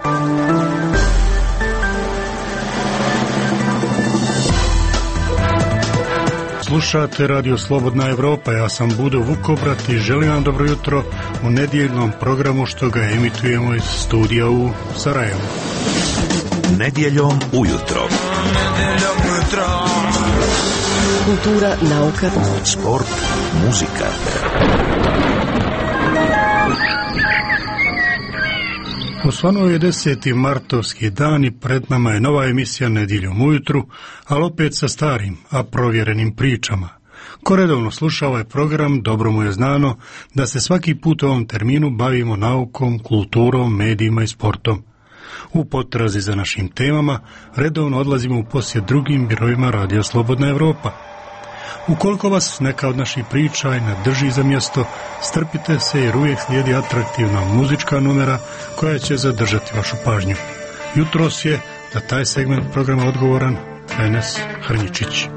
Slušate Radio Slobodna Evropa, ja sam Budo Vukobrat i želim vam dobro jutro u nedjeljnom programu što ga emitujemo iz studija u Sarajevu. Nedjeljom ujutro. Kultura, nauka, sport, muzika. Osvanuo je 10. martovski dan i pred nama je nova emisija Nedjeljom ujutru, ali opet sa starim, a provjerenim pričama. Ko redovno sluša ovaj program, dobro mu je znano da se svaki put u ovom terminu bavimo naukom, kulturom, medijima i sportom. U potrazi za našim temama redovno odlazimo u posjet drugim birojima Radio Slobodna Evropa. Ukoliko vas neka od naših priča i ne drži za mjesto, strpite se jer uvijek slijedi atraktivna muzička numera koja će zadržati vašu pažnju. Jutros je za taj segment programa odgovoran Enes Hrnjičić.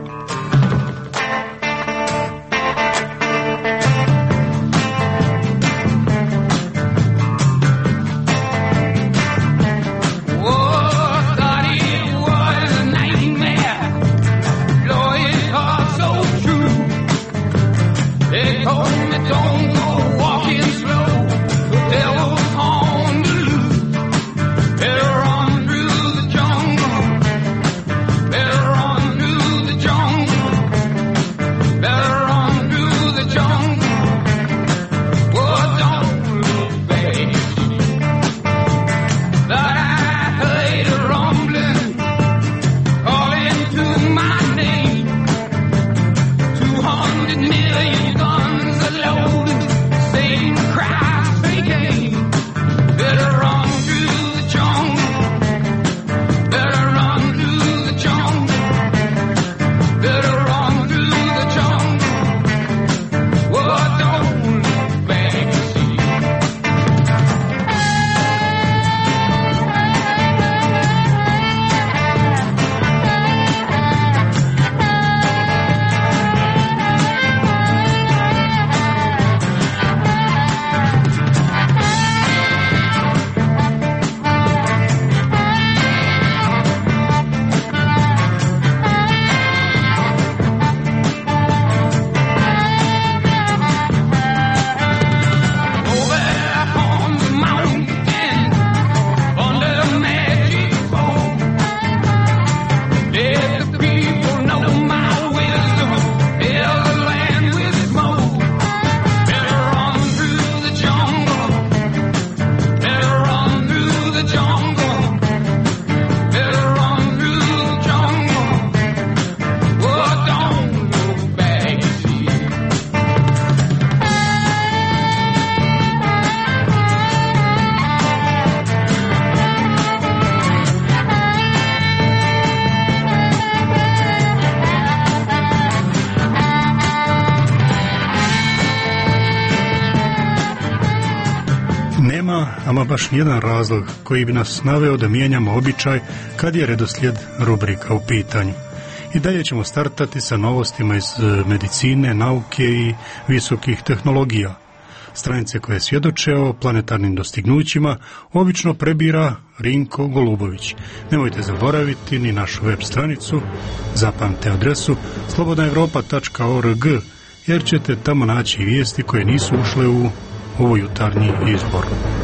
Ama baš nijedan razlog koji bi nas naveo da mijenjamo običaj kad je redoslijed rubrika u pitanju. I dalje ćemo startati sa novostima iz medicine, nauke i visokih tehnologija. Stranice koje svjedoče o planetarnim dostignućima obično prebira Rinko Golubović. Nemojte zaboraviti ni našu web stranicu, zapamte adresu slobodnaevropa.org jer ćete tamo naći vijesti koje nisu ušle u ovo jutarnji izbor.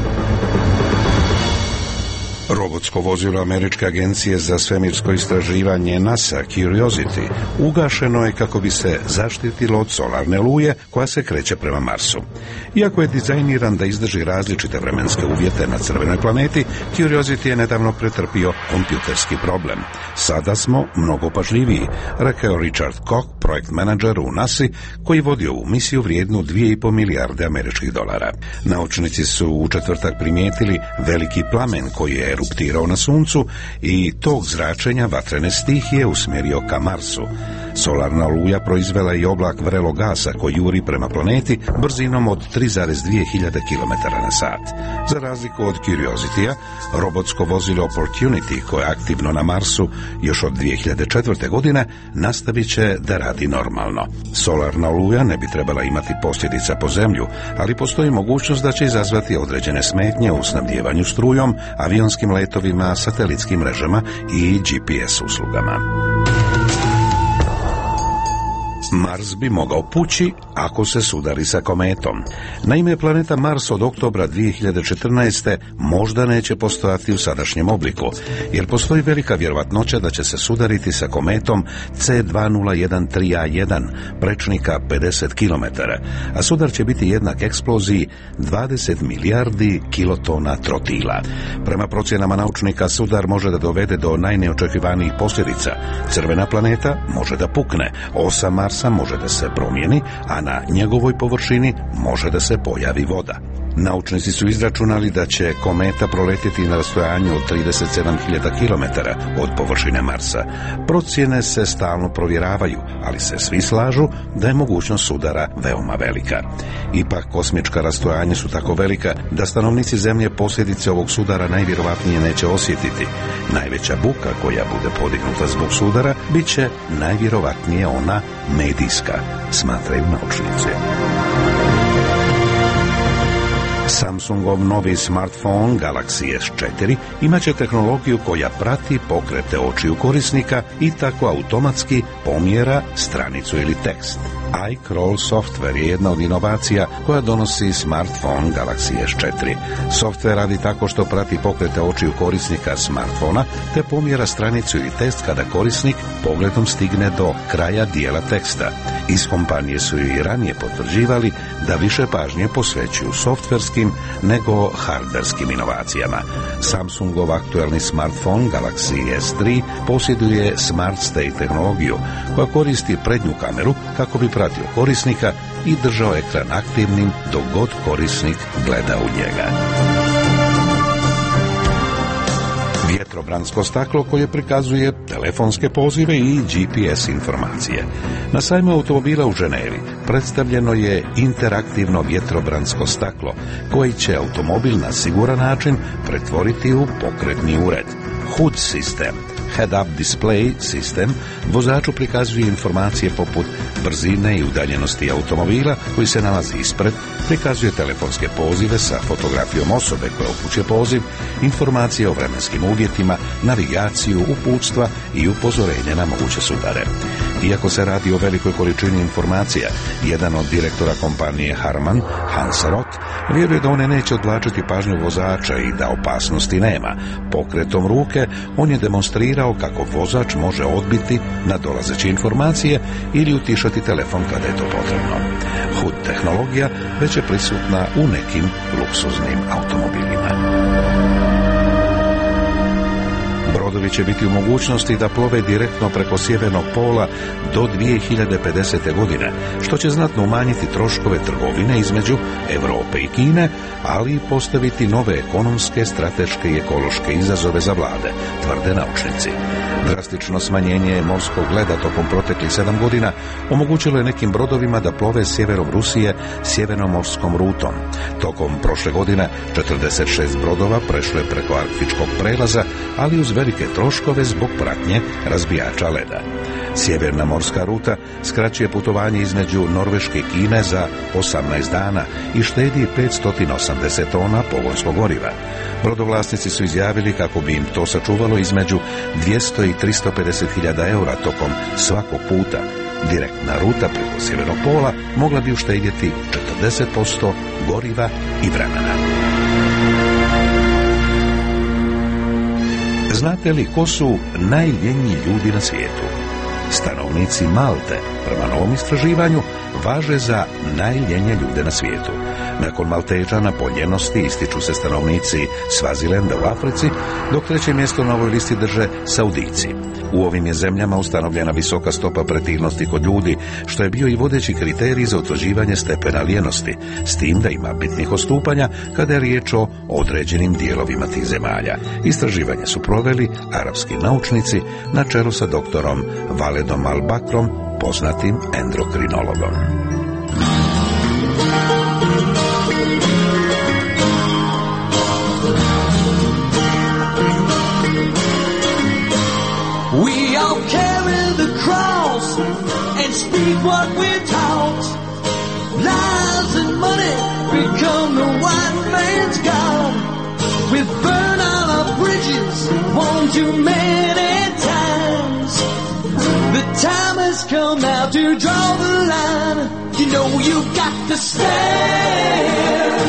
Robotsko vozilo Američke agencije za svemirsko istraživanje NASA Curiosity ugašeno je kako bi se zaštitilo od solarne luje koja se kreće prema Marsu. Iako je dizajniran da izdrži različite vremenske uvjete na crvenoj planeti, Curiosity je nedavno pretrpio kompjuterski problem. Sada smo mnogo pažljiviji, rekao Richard Koch, projekt menadžer u NASA, koji vodi ovu misiju vrijednu 2,5 milijarde američkih dolara. Naučnici su u četvrtak primijetili veliki plamen koji je eruptirao na Suncu i tog zračenja vatrene stihije usmjerio ka Marsu. Solarna oluja proizvela i oblak vrelog gasa koji juri prema planeti brzinom od 3,2 hiljade km na sat. Za razliku od Curiosity-a, robotsko vozilo Opportunity, koje je aktivno na Marsu još od 2004. godine, nastavit će da radi normalno. Solarna oluja ne bi trebala imati posljedica po zemlju, ali postoji mogućnost da će izazvati određene smetnje u snabdijevanju strujom avionskih zemaljskim letovima, satelitskim mrežama i GPS uslugama. Mars bi mogao pući ako se sudari sa kometom. Naime, planeta Mars od oktobra 2014. možda neće postojati u sadašnjem obliku, jer postoji velika vjerovatnoća da će se sudariti sa kometom C2013A1 prečnika 50 km, a sudar će biti jednak eksploziji 20 milijardi kilotona trotila. Prema procjenama naučnika, sudar može da dovede do najneočekivanijih posljedica. Crvena planeta može da pukne, osa Marsa može da se promijeni, a na njegovoj površini može da se pojavi voda. Naučnici su izračunali da će kometa proletjeti na rastojanju od 37.000 km od površine Marsa. Procjene se stalno provjeravaju, ali se svi slažu da je mogućnost sudara veoma velika. Ipak, kosmička rastojanja su tako velika da stanovnici Zemlje posljedice ovog sudara najvjerovatnije neće osjetiti. Najveća buka koja bude podignuta zbog sudara bit će najvjerovatnije ona medijska, smatraju naučnici. Samsungov novi smartphone Galaxy S4 imaće tehnologiju koja prati pokrete očiju korisnika i tako automatski pomjera stranicu ili tekst. iCrawl software je jedna od inovacija koja donosi smartphone Galaxy S4. Software radi tako što prati pokrete očiju korisnika smartfona te pomjera stranicu ili tekst kada korisnik pogledom stigne do kraja dijela teksta. Iz kompanije su i ranije potvrđivali da više pažnje posvećuju softverskim nego hardverskim inovacijama. Samsungov aktualni smartphone Galaxy S3 posjeduje Smart Stay tehnologiju koja koristi prednju kameru kako bi pratio korisnika i držao ekran aktivnim dok god korisnik gleda u njega. Vjetrobransko staklo koje prikazuje telefonske pozive i GPS informacije. Na sajmu automobila u Ženevi predstavljeno je interaktivno vjetrobransko staklo koji će automobil na siguran način pretvoriti u pokretni ured. HUD sistem, Head-Up Display sistem, vozaču prikazuje informacije poput brzine i udaljenosti automobila koji se nalazi ispred, prikazuje telefonske pozive sa fotografijom osobe koja upućuje poziv, informacije o vremenskim uvjetima, navigaciju, uputstva i upozorenje na moguće sudare. Iako se radi o velikoj količini informacija, jedan od direktora kompanije Harman, Hans Roth, vjeruje da one neće odvlačiti pažnju vozača i da opasnosti nema. Pokretom ruke on je demonstrirao kako vozač može odbiti nadolazeće informacije ili utišati telefon kada je to potrebno. HUD tehnologija već je prisutna u nekim luksuznim automobilima. Brodovi će biti u mogućnosti da plove direktno preko sjevernog pola do 2050. godine, što će znatno umanjiti troškove trgovine između Europe i Kine, ali i postaviti nove ekonomske, strateške i ekološke izazove za vlade, tvrde naučnici. Drastično smanjenje morskog leda tokom proteklih 7 godina omogućilo je nekim brodovima da plove sjeverom Rusije sjevernomorskom rutom. Tokom prošle godine 46 brodova prešlo je preko arktičkog prelaza, ali uz velike troškove zbog pratnje razbijača leda. Sjeverna morska ruta skraćuje putovanje između Norveške i Kine za 18 dana i štedi 580 tona pogonskog goriva. Brodovlasnici su izjavili kako bi im to sačuvalo između 200 i 350 hiljada eura tokom svakog puta. Direktna ruta preko sjevernog pola mogla bi uštedjeti 40% goriva i vremena. Znate li ko su najljeniji ljudi na svijetu? Stanovnici Malte, prema novom istraživanju, važe za najljenje ljude na svijetu. Nakon Maltežana po ljenosti ističu se stanovnici Svazilenda u Africi, dok treće mjesto na ovoj listi drže Saudijci. U ovim je zemljama ustanovljena visoka stopa pretilnosti kod ljudi, što je bio i vodeći kriterij za utvrđivanje stepena ljenosti, s tim da ima bitnih odstupanja kada je riječ o određenim dijelovima tih zemalja. Istraživanje su proveli arapski naučnici na čelu sa doktorom Valedom Al-Bakrom, poznatim endokrinologom. We all carry the cross and speak what we're taught. Lies and money become the white man's god. We burn out our bridges to stand,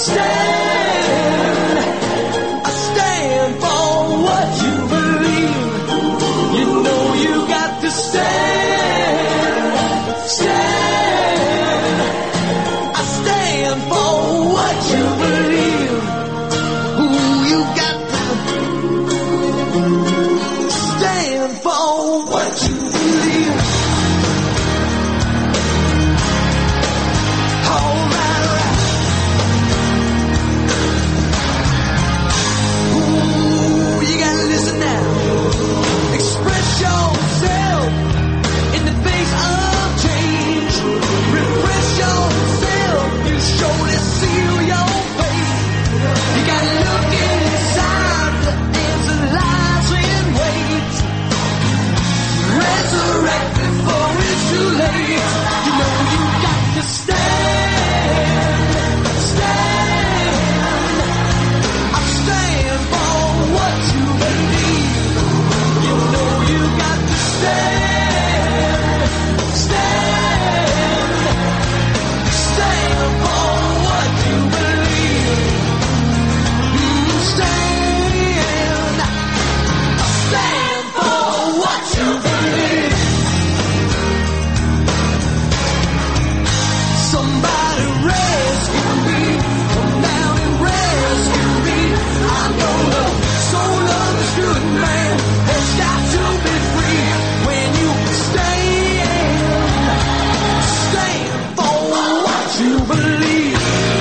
stand. I stand for what you believe. You know you got to stand, stand. I stand for what you believe. Ooh, you got to stand for what you believe. All right, right. Ooh, you gotta listen now. Express yourself in the face of change. Refresh yourself. You surely seal your fate. You gotta look inside. The answer lies in wait. Resurrect before it's too late. You know you got to stand, stand. I stand for what you believe. You know you got to stand, stand. Stand for what you believe. Stand, stand for what you believe. Somebody rescue me, come down and rescue me. I know the soul of the good man has got to be free. When you stand for what you believe.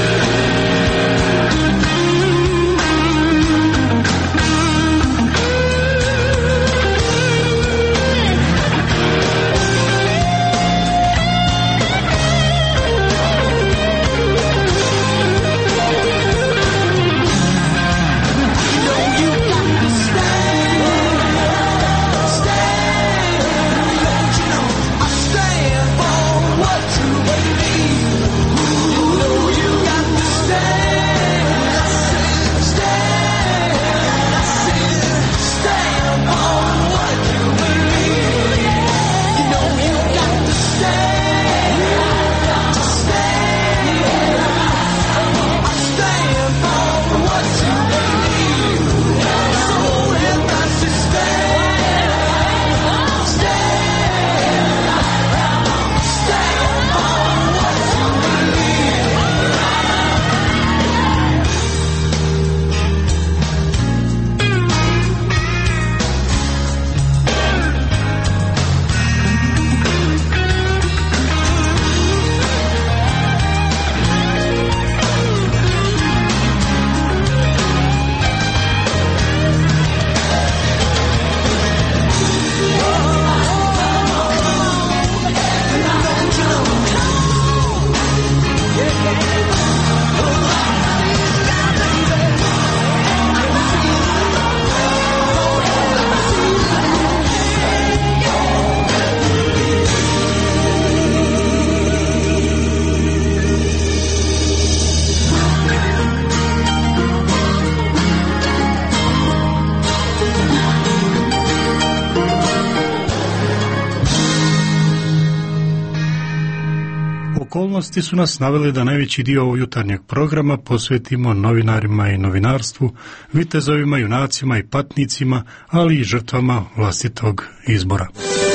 Okolnosti su nas naveli da najveći dio ovog jutarnjeg programa posvetimo novinarima i novinarstvu, vitezovima, junacima i patnicima, ali i žrtvama vlastitog izbora.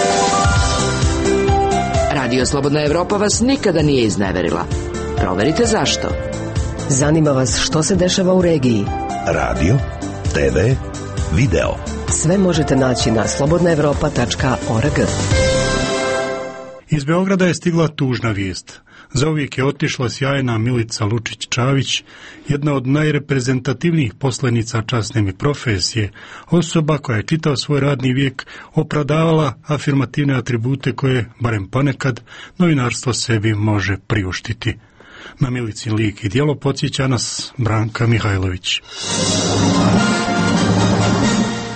Radio Slobodna Evropa vas nikada nije izneverila. Proverite zašto. Zanima vas što se dešava u regiji. Radio, TV, video. Sve možete naći na slobodnaevropa.org. Iz Beograda je stigla tužna vijest. Zauvijek je otišla sjajna Milica Lučić-Čavić, jedna od najreprezentativnijih poslenica časne mi profesije, osoba koja je čitao svoj radni vijek opravdavala afirmativne atribute koje, barem ponekad, novinarstvo sebi može priuštiti. Na Milicin lik i djelo podsjeća nas Branka Mihajlović.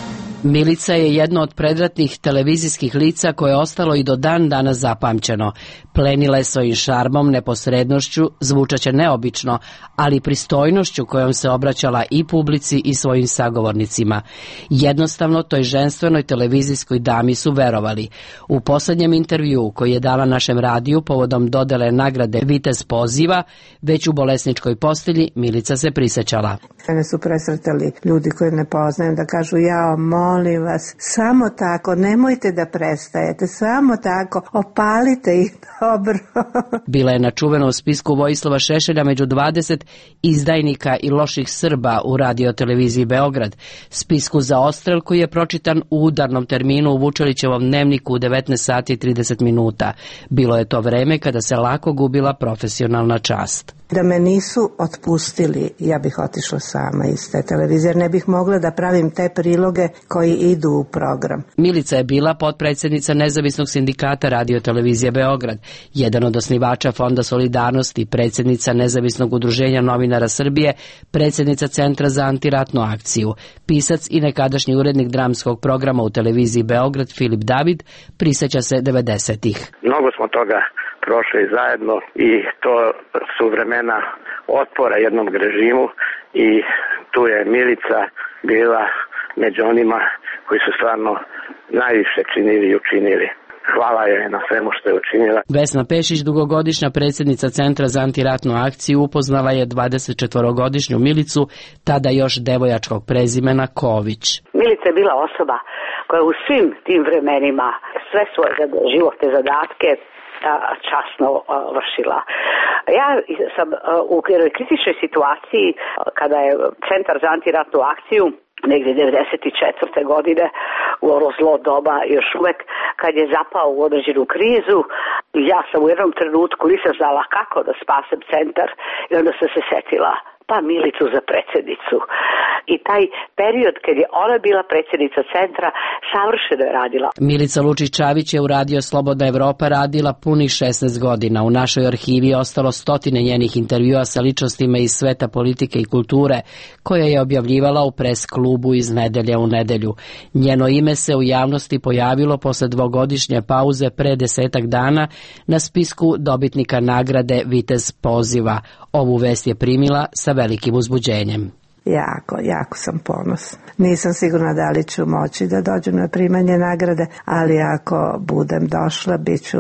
Milica je jedno od predratnih televizijskih lica koje je ostalo i do dan danas zapamćeno. Plenila je svojim šarmom, neposrednošću, zvučaće neobično, ali pristojnošću kojom se obraćala i publici i svojim sagovornicima. Jednostavno toj ženstvenoj televizijskoj dami su verovali. U posljednjem intervjuu koji je dala našem radiju povodom dodele nagrade Vitez poziva, već u bolesničkoj postelji Milica se prisjećala. Mene su presretali ljudi koji ne poznaju da kažu: jao, molim vas, samo tako, nemojte da prestajete, samo tako, opalite ih dobro. Bila je na čuvenom spisku Vojislava Šešelja među 20 izdajnika i loših Srba u radioteleviziji Beograd, spisku za odstrel koji je pročitan u udarnom terminu u Vučelićevom dnevniku u 19 sati i 30 minuta. Bilo je to vreme kada se lako gubila profesionalna čast. Da me nisu otpustili, ja bih otišla sama iz te televizije, jer ne bih mogla da pravim te priloge koji idu u program. Milica je bila potpredsjednica Nezavisnog sindikata radiotelevizije Beograd, jedan od osnivača Fonda Solidarnosti, predsjednica Nezavisnog udruženja novinara Srbije, predsjednica Centra za antiratnu akciju. Pisac i nekadašnji urednik dramskog programa u televiziji Beograd Filip David prisjeća se 90-ih. Mnogo smo toga prošli zajedno i to su vremena otpora jednom režimu i tu je Milica bila među onima koji su stvarno najviše činili i učinili. Hvala joj na svemu što je učinila. Vesna Pešić, dugogodišnja predsjednica Centra za antiratnu akciju, upoznala je 24-godišnju Milicu, tada još devojačkog prezimena Ković. Milica je bila osoba koja u svim tim vremenima sve svoje životne zadatke časno vršila. Ja sam u jednoj kritičnoj situaciji kada je Centar za antiratnu akciju negdje 1994. godine u ono zlo doba još uvek kad je zapao u određenu krizu, ja sam u jednom trenutku nisam znala kako da spasem centar i onda sam se setila pa Milicu za predsjednicu. I taj period kad je ona bila predsjednica centra savršeno je radila. Milica Lučić-Čavić je u Radio Slobodna Evropa radila punih 16 godina. U našoj arhivi je ostalo stotine njenih intervjua sa ličnostima iz sveta politike i kulture koje je objavljivala u pres klubu iz nedelje u nedelju. Njeno ime se u javnosti pojavilo posle dvogodišnje pauze pre 10 dana na spisku dobitnika nagrade Vitez poziva. Ovu vest je primila sa velikim uzbuđenjem. Jako sam ponosna. Nisam sigurna da li ću moći da dođem na primanje nagrade, ali ako budem došla, bit ću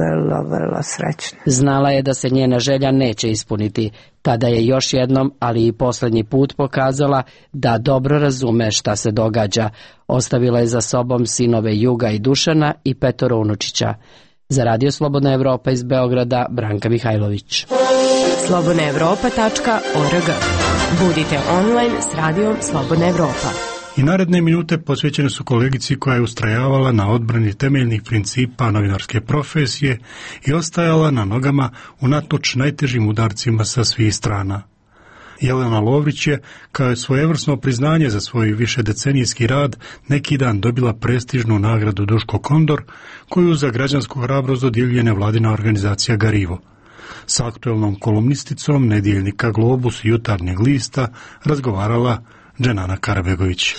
vrlo srećna. Znala je da se njena želja neće ispuniti. Tada je još jednom, ali i posljednji put pokazala da dobro razume šta se događa. Ostavila je za sobom sinove Juga i Dušana i 5 unučića. Za Radio Slobodna Evropa iz Beograda, Branka Mihajlović. slobodnaevropa.org. Budite online s radijom Slobodna Evropa. I naredne minute posvećene su kolegici koja je ustrajavala na odbrani temeljnih principa novinarske profesije i ostajala na nogama unatoč najtežim udarcima sa svih strana. Jelena Lovrić je, kao svojevrsno priznanje za svoj višedecenijski rad, neki dan dobila prestižnu nagradu Duško Kondor, koju za građansku hrabrost dodjeljuje nevladina organizacija Garivo. S aktuelnom kolumnisticom nedjeljnika Globus i Jutarnjeg lista razgovarala Dženana Karabegović.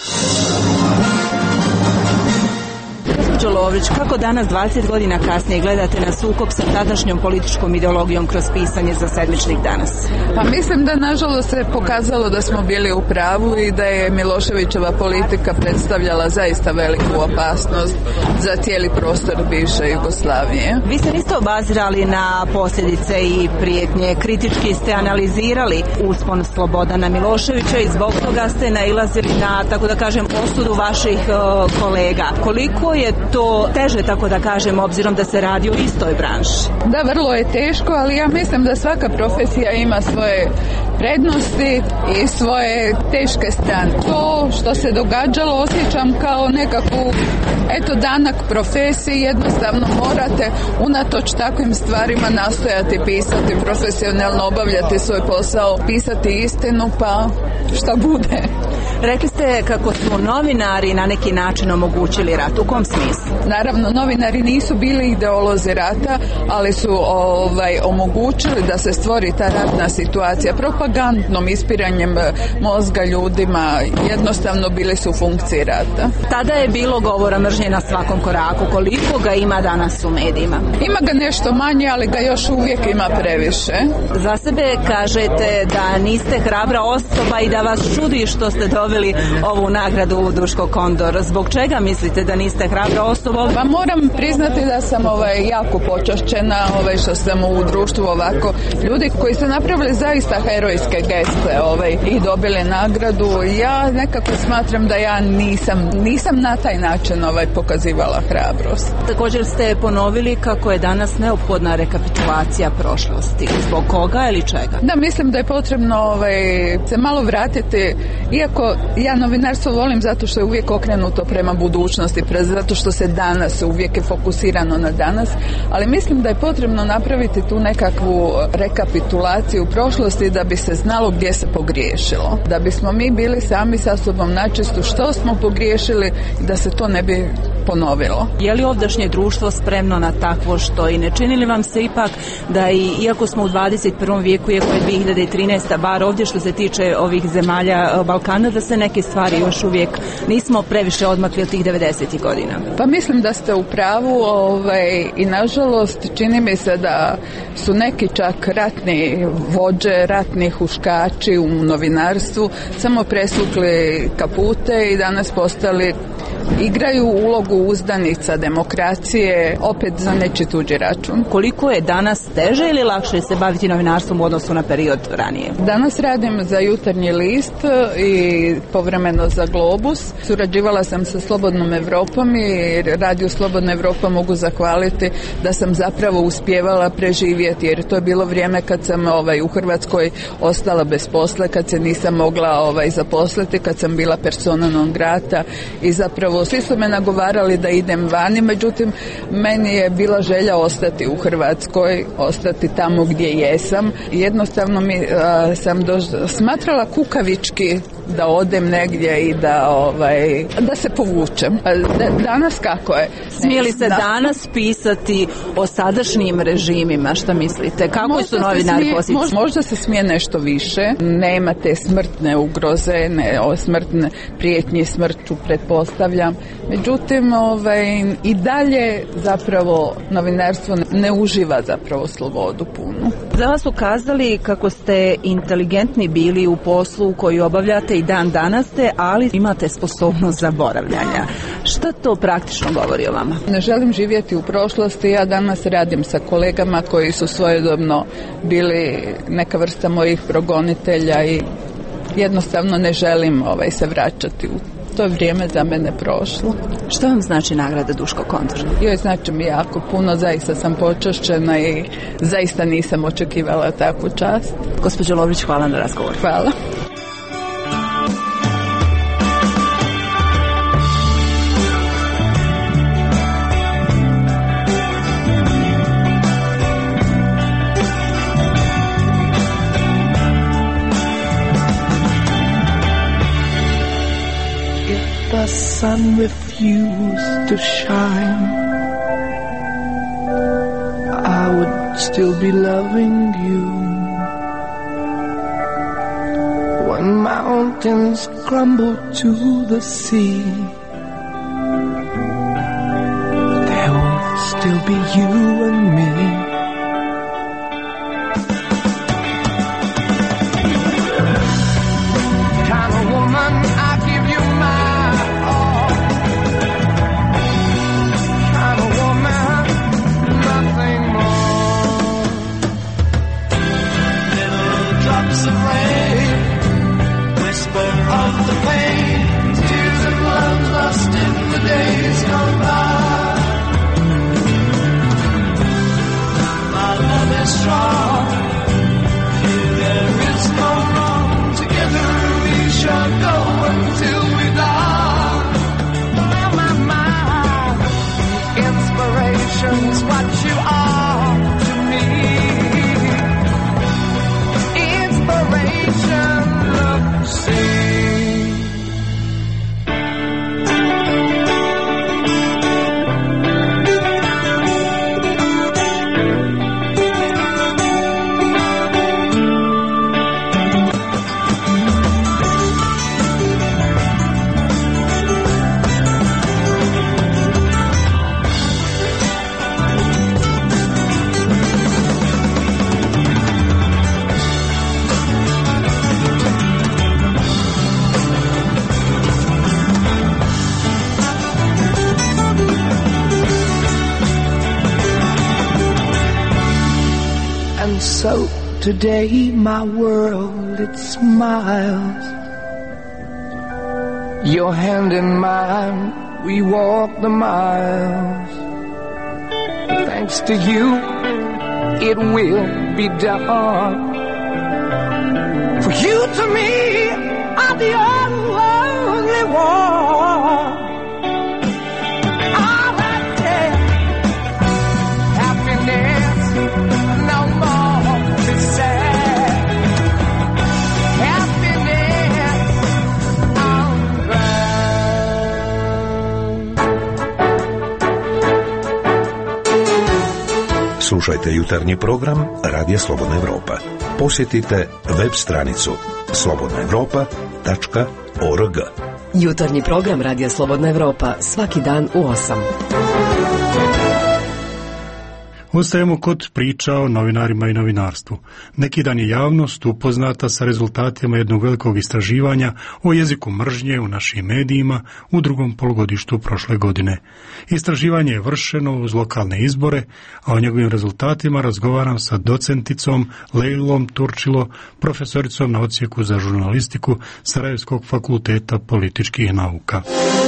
Gospođo Lovrić, kako danas 20 godina kasnije gledate na sukob sa tadašnjom političkom ideologijom kroz pisanje za sedmičnik Danas? Pa mislim da nažalost se pokazalo da smo bili u pravu i da je Miloševićeva politika predstavljala zaista veliku opasnost za cijeli prostor bivše Jugoslavije. Vi se niste obazirali na posljedice i prijetnje, kritički ste analizirali uspon Slobodana Miloševića i zbog toga ste nailazili na, tako da kažem, osudu vaših kolega. Koliko je to teže, tako da kažem, obzirom da se radi o istoj branši? Da, vrlo je teško, ali ja mislim da svaka profesija ima svoje prednosti i svoje teške strane. To što se događalo osjećam kao nekakvu, danak profesiji, jednostavno morate unatoč takvim stvarima nastojati pisati, profesionalno obavljati svoj posao, pisati istinu, pa šta bude. Rekli ste kako su novinari na neki način omogućili rat. U kom smislu? Naravno, novinari nisu bili ideolozi rata, ali su omogućili da se stvori ta ratna situacija propagandnom ispiranjem mozga ljudima. Jednostavno bili su u funkciji rata. Tada je bilo govora mržnje na svakom koraku. Koliko ga ima danas u medijima? Ima ga nešto manje, ali ga još uvijek ima previše. Za sebe kažete da niste hrabra osoba i da vas čudi što ste dobili ovu nagradu Duško Kondor. Zbog čega mislite da niste hrabra osoba? Pa moram priznati da sam jako počašćena što sam u društvu ovako. Ljudi koji su napravili zaista herojske geste i dobili nagradu. Ja nekako smatram da ja nisam na taj način pokazivala hrabrost. Također ste ponovili kako je danas neophodna rekapitulacija prošlosti. Zbog koga ili čega? Da, mislim da je potrebno se malo vratiti, iako ja novinarstvo volim zato što je uvijek okrenuto prema budućnosti, zato što se danas uvijek je fokusirano na danas, ali mislim da je potrebno napraviti tu nekakvu rekapitulaciju prošlosti da bi se znalo gdje se pogriješilo. Da bismo mi bili sami sa sobom načistu što smo pogriješili i da se to ne bi ponovilo. Je li ovdašnje društvo spremno na takvo što i ne čini li vam se ipak da iako smo u 21. vijeku, iako je 2013. bar ovdje što se tiče ovih zemalja Balkana, da se neke stvari još uvijek nismo previše odmakli od tih 90. godina? Pa mislim da ste u pravu i nažalost čini mi se da su neki čak ratni vođe, ratni huškači u novinarstvu samo presvukli kapute i danas postali, igraju ulogu uzdanica demokracije opet za nečiji tuđi račun. Koliko je danas teže ili lakše se baviti novinarstvom u odnosu na period ranije? Danas radim za Jutarnji list i povremeno za Globus. Surađivala sam sa Slobodnom Evropom i Radio Slobodna Evropa mogu zahvaliti da sam zapravo uspijevala preživjeti, jer to je bilo vrijeme kad sam u Hrvatskoj ostala bez posla, kad se nisam mogla zaposliti, kad sam bila persona non grata i zapravo svi su me nagovarali da idem vani, međutim meni je bila želja ostati u Hrvatskoj, ostati tamo gdje jesam. Jednostavno sam smatrala kukavički da odem negdje i da se povučem. Danas kako je? Smije li se danas pisati o sadašnjim režimima? Šta mislite? Kako su novinari pozicije? Možda se smije nešto više. Nema te smrtne ugroze, smrtne prijetnje smrću pretpostavljam. Međutim, i dalje zapravo novinarstvo ne uživa zapravo slobodu punu. Za vas su kazali kako ste inteligentni bili u poslu koji obavljate i dan danas ste, ali imate sposobnost zaboravljanja. Šta to praktično govori o vama? Ne želim živjeti u prošlosti. Ja danas radim sa kolegama koji su svojedobno bili neka vrsta mojih progonitelja i jednostavno ne želim se vraćati u to je vrijeme za mene prošlo. Što vam znači nagrada Duško Kondor? Joj, znači mi jako puno, zaista sam počašćena i zaista nisam očekivala takvu čast. Gospođo Lovrić, hvala na razgovor. Hvala. The sun refused to shine, I would still be loving you. When mountains crumble to the sea, there would still be you and me. Today my world, it smiles. Your hand in mine, we walk the miles. Thanks to you, it will be done. For you to me are the only one. All right, yeah. Happiness, no more to sad. Happiness, I'm glad. Slušajte jutarnji program Radija Slobodna Evropa. Posjetite web stranicu slobodnaevropa.org. Jutarnji program Radija Slobodna Evropa svaki dan u 8. Ostajemo kod priča o novinarima i novinarstvu. Neki dan je javnost upoznata sa rezultatima jednog velikog istraživanja o jeziku mržnje u našim medijima u drugom polugodištu prošle godine. Istraživanje je vršeno uz lokalne izbore, a o njegovim rezultatima razgovaram sa docenticom Lejlom Turčilo, profesoricom na odsjeku za žurnalistiku Sarajevskog fakulteta političkih nauka.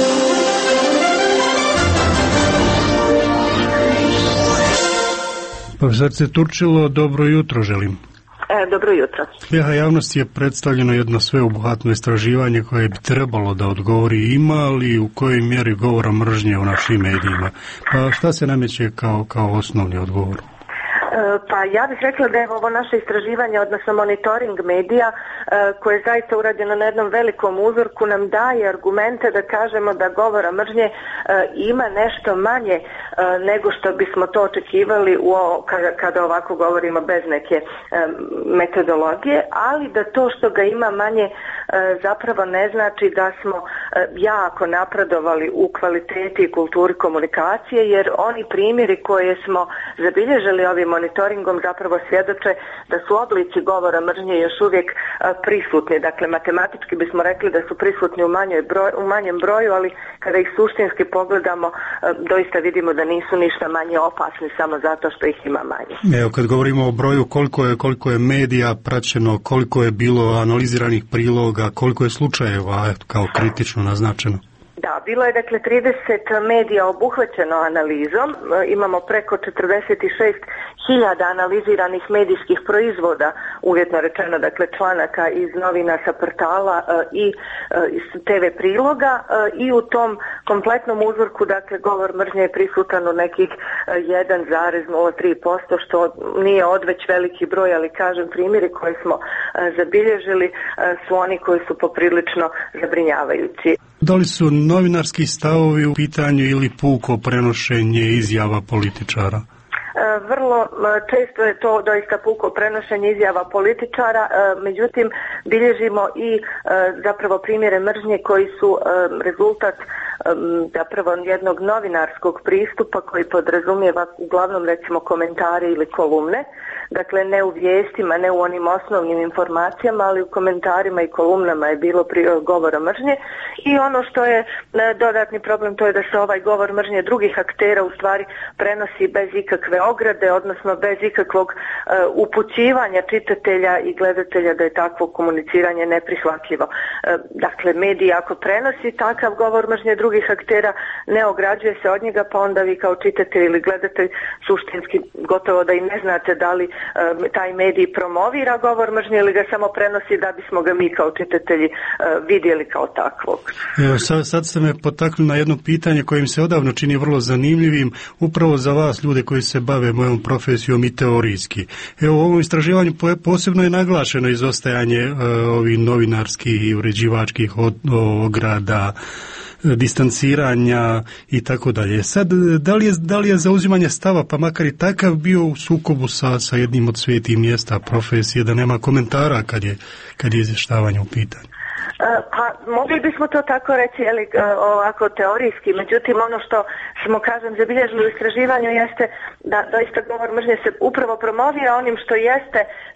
Profesorice Turčilo, dobro jutro želim. Dobro jutro. Javnosti je predstavljeno jedno sveobuhvatno istraživanje koje bi trebalo da odgovori ima li u kojoj mjeri govora mržnje u našim medijima. Pa šta se nameće kao osnovni odgovor? Pa ja bih rekla da je ovo naše istraživanje, odnosno monitoring medija, koje je zaista urađeno na jednom velikom uzorku, nam daje argumente da kažemo da govora mržnje ima nešto manje nego što bismo to očekivali kada ovako govorimo bez neke metodologije, ali da to što ga ima manje zapravo ne znači da smo jako napredovali u kvaliteti i kulturi komunikacije, jer oni primjeri koje smo zabilježili ovim monitoringom zapravo svjedoče da su oblici govora mržnje još uvijek prisutni. Dakle, matematički bismo rekli da su prisutni u manjem broju, ali kada ih suštinski pogledamo, doista vidimo da nisu ništa manje opasni samo zato što ih ima manje. Evo, kad govorimo o broju, koliko je medija praćeno, koliko je bilo analiziranih priloga, koliko je slučajeva kao kritično naznačeno? Da, bilo je dakle 30 medija obuhvaćeno analizom, imamo preko 46.000 analiziranih medijskih proizvoda, uvjetno rečeno, dakle članaka iz novina sa portala i iz TV priloga, i u tom kompletnom uzorku, dakle, govor mržnje je prisutan u nekih 1,03%, što nije odveć veliki broj, ali kažem, primjeri koje smo zabilježili su oni koji su poprilično zabrinjavajući. Da li su novinarski stavovi u pitanju ili puko prenošenje izjava političara? Vrlo često je to doista puko prenošenje izjava političara, međutim bilježimo i zapravo primjere mržnje koji su rezultat zapravo jednog novinarskog pristupa koji podrazumijeva uglavnom recimo komentare ili kolumne, dakle ne u vijestima, ne u onim osnovnim informacijama, ali u komentarima i kolumnama je bilo govora mržnje. I ono što je dodatni problem, to je da se ovaj govor mržnje drugih aktera u stvari prenosi bez ikakve ograde, odnosno bez ikakvog upućivanja čitatelja i gledatelja da je takvo komuniciranje neprihvatljivo. Dakle, medij ako prenosi takav govor mržnje drugih aktera, ne ograđuje se od njega, pa onda vi kao čitatelj ili gledatelj suštinski gotovo da i ne znate da li taj medij promovira govor mržnje ili ga samo prenosi da bismo ga mi kao čitatelji vidjeli kao takvog. Evo, sad ste me potakli na jedno pitanje koje mi se odavno čini vrlo zanimljivim, upravo za vas, ljude koji se bave mojom profesijom i teorijski. Evo, u ovom istraživanju posebno je naglašeno izostajanje ovih novinarskih i uređivačkih ograda, distanciranja i tako dalje. Sad, da li je zauzimanje stava, pa makar i takav, bio u sukobu sa jednim od svetih mjesta profesije, da nema komentara kad je izvještavanje u pitanju? Pa mogli bismo to tako reći, ovako teorijski, međutim ono što smo, kažem, zabilježili u istraživanju jeste da doista govor mržnje se upravo promovira onim što jeste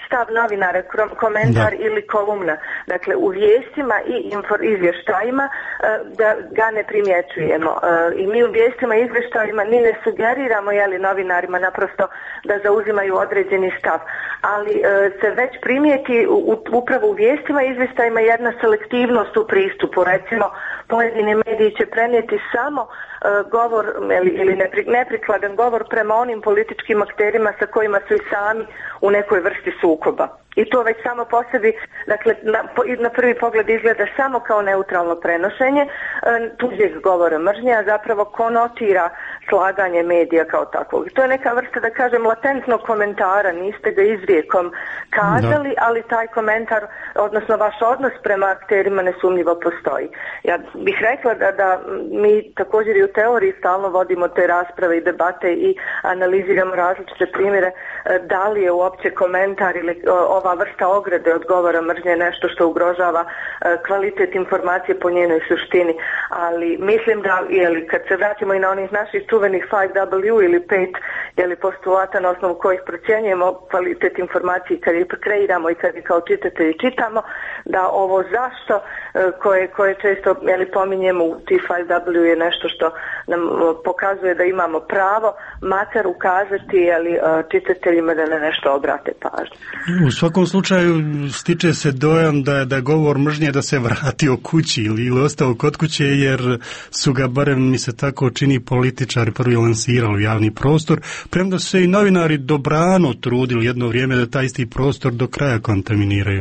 stav novinara, komentar ili kolumna. Dakle, u vijestima i izvještajima da ga ne primjećujemo. I mi u vijestima i izvještajima ni ne sugeriramo novinarima naprosto da zauzimaju određeni stav. Ali se već primijeti upravo u vijestima i izvještajima jedna selektivnost u pristupu. Recimo, pojedini mediji će prenijeti samo govor ili neprikladan govor prema onim političkim akterima sa kojima su i sami u nekoj vrsti sukoba. I to već samo po sebi, dakle, na prvi pogled izgleda samo kao neutralno prenošenje tuđeg govora mržnje, a zapravo konotira slaganje medija kao takvog. I to je neka vrsta, da kažem, latentnog komentara, niste ga izrijekom kazali, ali taj komentar, odnosno vaš odnos prema akterima nesumnjivo postoji. Ja bih rekla da mi također i u teoriji stalno vodimo te rasprave i debate i analiziramo različite primjere da li je uopće komentar ili ova vrsta ograde od govora mržnje nešto što ugrožava kvalitet informacije po njenoj suštini. Ali mislim da, kad se vratimo i na onih naših čuvenih 5W ili 5 postulata na osnovu kojih procjenjujemo kvalitet informacije kad je kreiramo i kad je kao čitatelji čitamo, da ovo zašto koje često pominjemo u ti 5W je nešto što nam pokazuje da imamo pravo makar ukazati čitateljima da na nešto obrate pažnju. U svakom slučaju stiče se dojam da govor mržnje da se vratio kući ili ostao kod kuće, jer su ga, barem mi se tako čini, političari prvi lansirali u javni prostor, premda su se i novinari dobrano trudili jedno vrijeme da taj isti prostor do kraja kontaminiraju.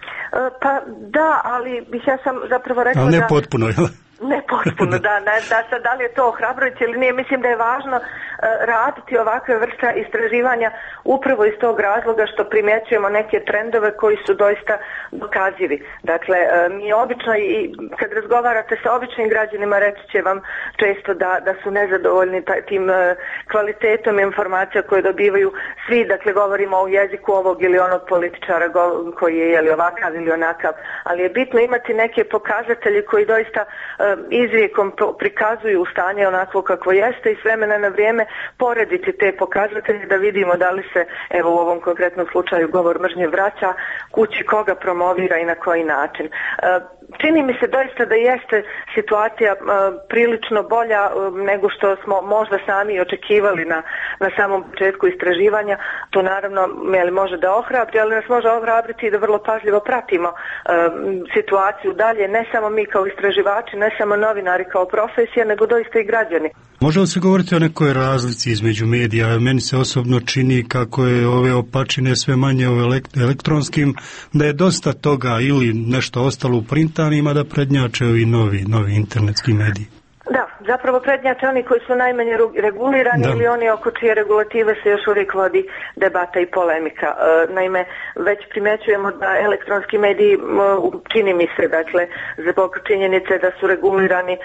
Pa da, ali bih ja sam zapravo rekla ali ne potpuno, jel? Ne potpuno, da li je to ohrabrujuće ili nije. Mislim da je važno raditi ovakve vrste istraživanja upravo iz tog razloga što primjećujemo neke trendove koji su doista dokazivi. Dakle, mi obično i kad razgovarate sa običnim građanima reći će vam često da su nezadovoljni tim kvalitetom informacija koje dobivaju svi. Dakle, govorimo o jeziku ovog ili onog političara koji je ovakav ili onakav, ali je bitno imati neke pokazatelje koji doista izrijekom prikazuju stanje onako kako jeste i s vremena na vrijeme porediti te pokazatelje da vidimo da li se, evo u ovom konkretnom slučaju, govor mržnje vraća kući, koga promovira i na koji način. Čini mi se doista da jeste situacija prilično bolja nego što smo možda sami očekivali na samom početku istraživanja. To naravno može da ohrabri, ali nas može ohrabriti i da vrlo pažljivo pratimo situaciju dalje, ne samo mi kao istraživači, ne samo novinari kao profesija, nego doista i građani. Može li se govoriti o nekoj razlici između medija? Meni se osobno čini kako je ove opačine sve manje elektronskim, da je dosta toga ili nešto ostalo u printanima, da prednjače i novi internetski mediji. Da, zapravo prednjače oni koji su najmanje regulirani ili oni oko čije regulative se još uvijek vodi debata i polemika. Naime, već primjećujemo da elektronski mediji, čini mi se, dakle, zbog činjenice da su regulirani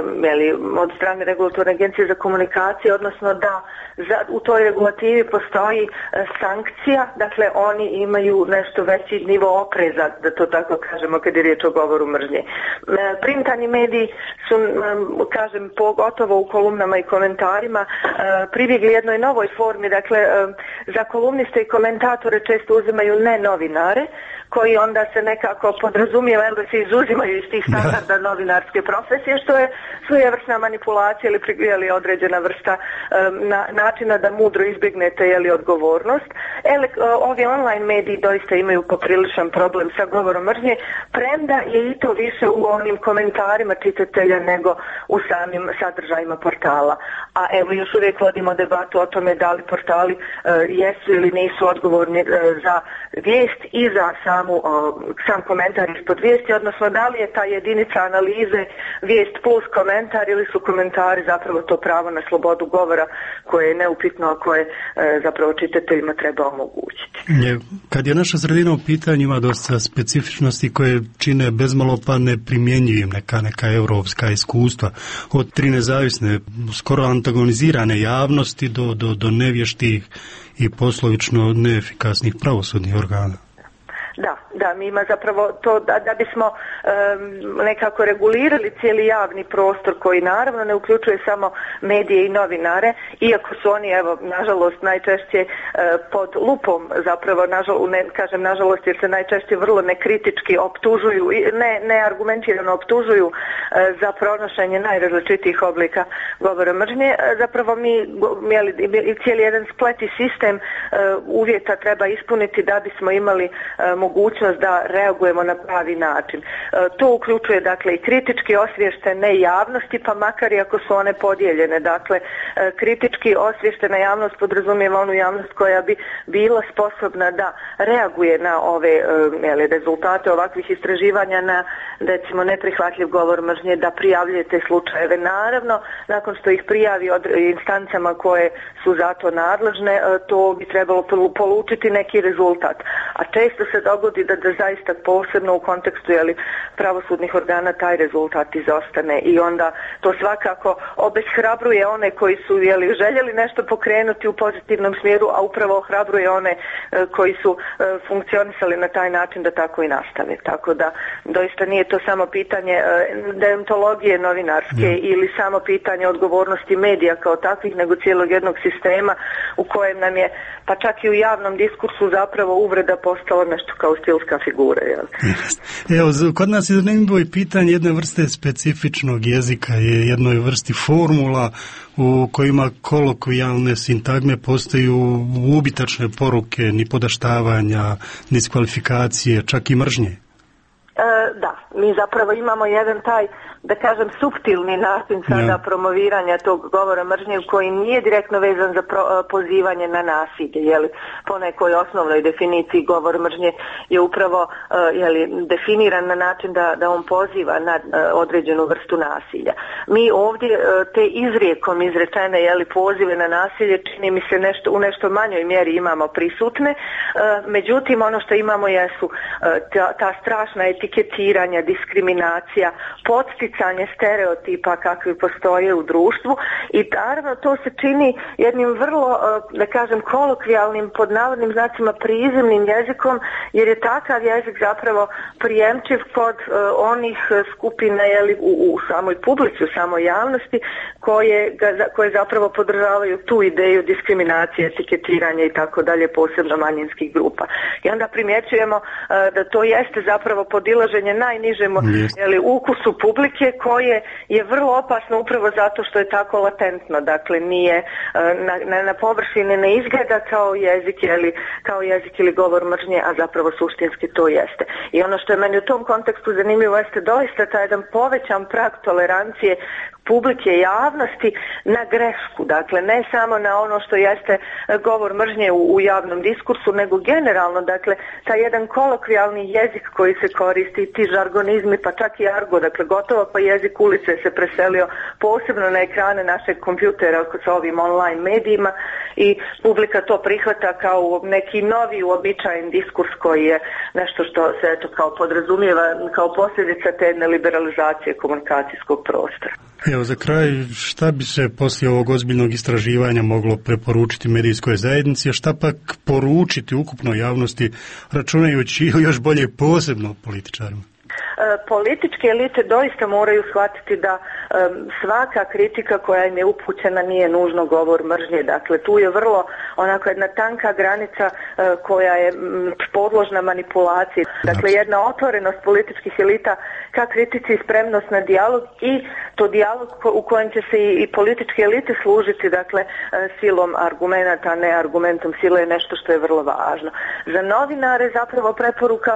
od strane regulatorne agencije za komunikacije, odnosno da u toj regulativi postoji sankcija, dakle oni imaju nešto veći nivo opreza, da to tako kažemo, kad je riječ o govoru mržnje. Printani mediji su, kažem, pogotovo u kolumnama i komentarima pribjegli jednoj novoj formi, dakle za kolumniste i komentatore često uzimaju ne novinare, koji onda se nekako podrazumijeva da se izuzimaju iz tih standarda novinarske profesije, što je svojevrsna manipulacija ili određena vrsta načina da mudro izbjegnete odgovornost. Ovi online mediji doista imaju popriličan problem sa govorom mržnje, premda je i to više u onim komentarima čitatelja nego u samim sadržajima portala. A evo, još uvijek vodimo debatu o tome da li portali jesu ili nisu odgovorni za vijest i za sam komentar ispod vijesti, odnosno da li je ta jedinica analize vijest plus komentar ili su komentari zapravo to pravo na slobodu govora koje je neupitno, a koje zapravo čitateljima treba omogućiti. Kad je naša sredina u pitanju, ima dosta specifičnosti koje čine bezmalo pa neprimjenjivim neka europska iskustva, od 3 nezavisne, skoro antagonizirane javnosti do nevještih i poslovično neefikasnih pravosudnih organa. Da, mi ima zapravo to da bismo nekako regulirali cijeli javni prostor koji naravno ne uključuje samo medije i novinare, iako su oni, evo, nažalost, najčešće pod lupom, zapravo, ne kažem nažalost jer se najčešće vrlo nekritički optužuju, neargumentirano optužuju za pronošenje najrazličitijih oblika govora mržnje. Zapravo mi cijeli jedan splet i sistem uvjeta treba ispuniti da bismo imali mogućnost da reagujemo na pravi način. To uključuje dakle i kritički osviještene javnosti, pa makar i ako su one podijeljene. Dakle, kritički osviještena javnost podrazumijeva onu javnost koja bi bila sposobna da reaguje na ove rezultate ovakvih istraživanja, na recimo neprihvatljiv govor mržnje, da prijavljuje te slučajeve. Naravno, nakon što ih prijavi instancama koje su za to nadležne, to bi trebalo polučiti neki rezultat. A često se dogodi da zaista posebno u kontekstu pravosudnih organa taj rezultat izostane i onda to svakako obeshrabruje one koji su željeli nešto pokrenuti u pozitivnom smjeru, a upravo ohrabruje one koji su funkcionisali na taj način da tako i nastave. Tako da doista nije to samo pitanje deontologije novinarske ili samo pitanje odgovornosti medija kao takvih, nego cijelog jednog sistema u kojem nam je, pa čak i u javnom diskursu, zapravo uvreda postala nešto kao stilska figura. Evo, kod nas je zanimljivo i pitanje jedne vrste specifičnog jezika, je jednoj vrsti formula u kojima kolokvijalne sintagme postaju ubitačne poruke, nipodaštavanja, diskvalifikacije, čak i mržnje. Da, mi zapravo imamo jedan taj, da kažem, suptilni način sada promoviranja tog govora mržnje koji nije direktno vezan za pozivanje na nasilje. Po nekoj osnovnoj definiciji govor mržnje je upravo definiran na način da on poziva na određenu vrstu nasilja. Mi ovdje te izrijekom izrečene pozive na nasilje čini mi se u nešto manjoj mjeri imamo prisutne, međutim ono što imamo jesu ta strašna etiketiranja, diskriminacija, podsticanje stereotipa kakvi postoje u društvu i naravno to se čini jednim vrlo, da kažem, kolokvijalnim, pod navodnim znacima prizemnim jezikom, jer je takav jezik zapravo prijemčiv kod onih skupina u samoj publici, u samoj javnosti koje zapravo podržavaju tu ideju diskriminacije, etiketiranja i tako dalje, posebno manjinskih grupa. I onda primjećujemo da to jeste zapravo podilaženje najnižemu ukusu publike, koje je vrlo opasno upravo zato što je tako latentno. Dakle, nije na površini ne izgleda kao jezik ili govor mržnje, a zapravo suštinski to jeste. I ono što je meni u tom kontekstu zanimljivo jeste doista taj jedan povećan prag tolerancije publike javnosti na grešku, dakle ne samo na ono što jeste govor mržnje u javnom diskursu, nego generalno, dakle taj jedan kolokvijalni jezik koji se koristi, ti žargonizmi, pa čak i argo, dakle gotovo pa jezik ulice se preselio posebno na ekrane našeg kompjutera sa ovim online medijima i publika to prihvata kao neki novi uobičajen diskurs koji je nešto što se kao podrazumijeva kao posljedica te neliberalizacije komunikacijskog prostora. Evo, za kraj, šta bi se poslije ovog ozbiljnog istraživanja moglo preporučiti medijskoj zajednici, a šta pak poručiti ukupnoj javnosti, računajući još bolje posebno političarima? Političke elite doista moraju shvatiti da svaka kritika koja im je upućena nije nužno govor mržnje. Dakle, tu je vrlo onako jedna tanka granica koja je podložna manipulaciji. Dakle, jedna otvorenost političkih elita ka kritici i spremnost na dijalog i to dijalog u kojem će se i političke elite služiti, dakle, silom argumenata, a ne argumentom sile je nešto što je vrlo važno. Za novinare zapravo preporuka